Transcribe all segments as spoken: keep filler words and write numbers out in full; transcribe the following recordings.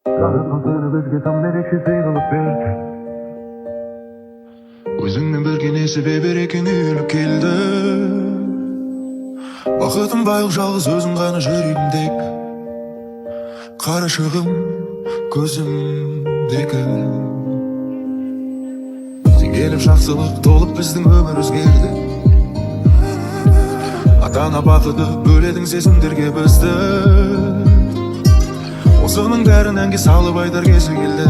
Жаратқан сені бізге там ерекше сый қылып берді. Өзіңмен бірге не себебі екен үйіліп келді. Бақытым байлық жалғыз өзің ғана жүрегімдегі. Қарашығым көзімдегі. Сен келіп жақсылық толып біздің өмір өзгерді. Ата-ана бақыты бөледің сезімдерге бізді. Осының бәрін әнге салып айтар кезі келді.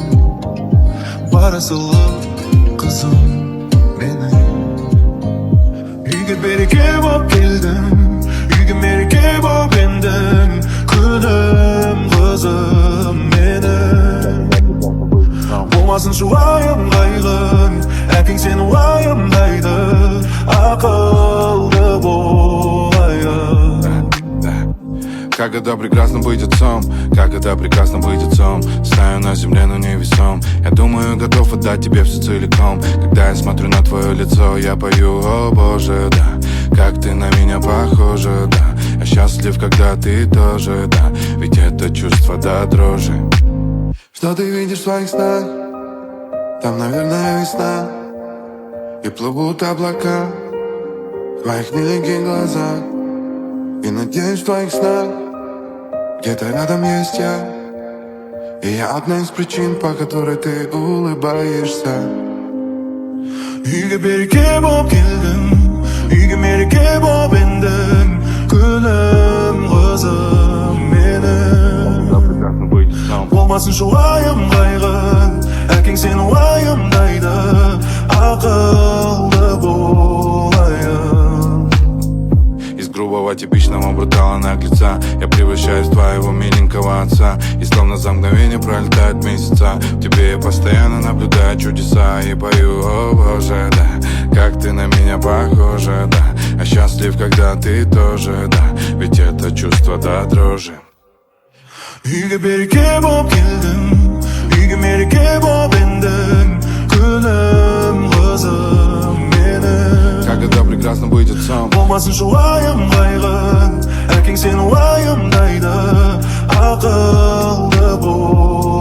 Барасылы қызым менің. Үйге береке боп келдің, үйге мереке боп ендің. Күнім қызым менің. Болмасын шуайым қайғың, әкең сені уайымдайды. Ақылды болайын. Как это прекрасно быть отцом, как это прекрасно быть отцом. Стою на земле, но не весом. Я думаю, готов отдать тебе все целиком. Когда я смотрю на твое лицо, я пою: о боже, да, как ты на меня похожа, да. Я счастлив, когда ты тоже, да, ведь это чувство до дрожи. Что ты видишь в своих снах? Там, наверное, весна. И плывут облака в твоих миленьких глазах. И надеюсь, в твоих снах где-то рядом есть я. И я одна из причин, по которой ты улыбаешься. Үйге береке боп келдің, үйге мереке боп ендің. Күнім қызым менің. Болмасын шуайым қайғың, әкең сені уайымдайды. Ақылды болайын. Из грубого типичного брутала наглеца я превращаюсь в твоего миленького отца. И словно за мгновение пролетают месяца. В тебе я постоянно наблюдаю чудеса. И пою: о боже, да, как ты на меня похожа, да. Я счастлив, когда ты тоже, да, ведь это чувство до дрожи. Үйге береке боп келдің, үйге мереке боп ендің. Күнім қызым менің. Как это прекрасно быть отцом. Болмасын шуайым қайғың, әкең сені уайымдайды. Ақылды бол.